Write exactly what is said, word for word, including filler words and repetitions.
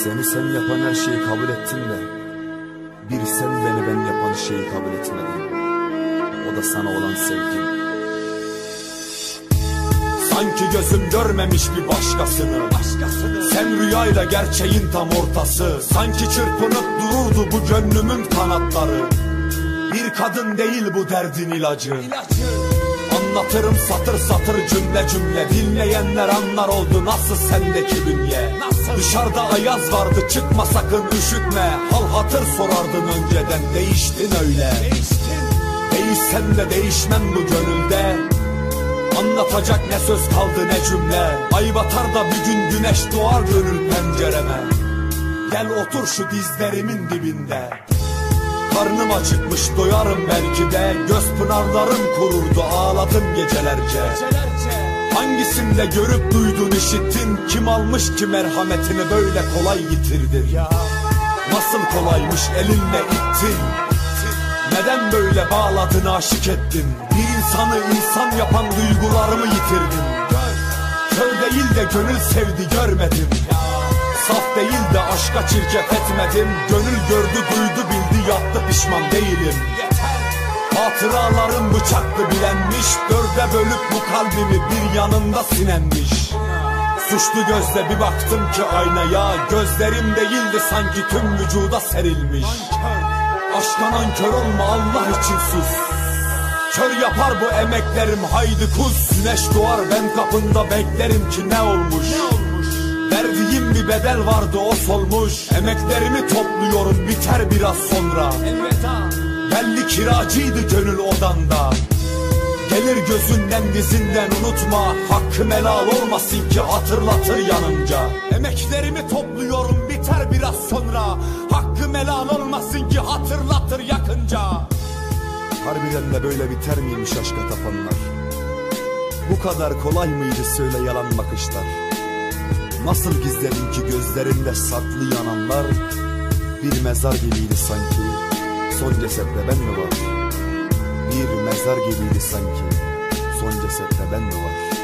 Seni sen yapan her şeyi kabul ettim de bir sen beni ben yapan şeyi kabul etmedin. O da sana olan sevgim. Sanki gözüm görmemiş bir başkasını, başkasını. Sen rüyayla gerçeğin tam ortası. Sanki çırpınıp dururdu bu gönlümün kanatları. Bir kadın değil bu derdin ilacı, ilacı. Anlatırım satır satır cümle cümle, dinleyenler anlar oldu nasıl sendeki bünye. Nasıl? Dışarıda ayaz vardı çıkma sakın üşütme. Hal hatır sorardın önceden, değiştin öyle. Değiştin. Değişsen de değişmem bu gönülde. Anlatacak ne söz kaldı ne cümle. Ay batar da bir gün güneş doğar gönül pencereme. Gel otur şu dizlerimin dibinde. Karnım acıkmış doyarım belki de. Göz pınarlarım kururdu ağladım gecelerce, gecelerce. Hangisinde görüp duydun işittin? Kim almış ki merhametini böyle kolay yitirdin ya? Nasıl kolaymış elinle ittin? Neden böyle bağladın aşık ettin? Bir insanı insan yapan duygularımı yitirdin. Kör değil de gönül sevdi görmedim. Saf değil de aşka çirkef etmedim. Gönül gördü duydu bildi yattı pişman değilim. Hatıralarım bıçaktı bilenmiş. Dörde bölüp bu kalbimi bir yanında sinenmiş. Suçlu gözle bir baktım ki aynaya. Gözlerim değildi sanki tüm vücuda serilmiş. Aşktan nankör olma Allah için sus. Kör yapar bu emeklerim haydi kus. Güneş doğar ben kapında beklerim ki ne olmuş, ne olmuş? Verdiğim bir bedel vardı o solmuş. Emeklerimi topluyorum biter biraz sonra. Elveda. Belli kiracıydı gönül odanda. Gelir gözünden dizinden unutma. Hakkım helal olmasın ki hatırlatır yanınca. Emeklerimi topluyorum biter biraz sonra. Hakkım helal olmasın ki hatırlatır yakınca. Harbiden de böyle biter miymiş aşka tapanlar? Bu kadar kolay mıydı söyle yalan bakışlar? Nasıl gizledin ki gözlerinde saklı yananlar? Bir mezar gibiydi sanki son cesette ben mi var? Bir mezar gibiydi sanki son cesette ben mi var?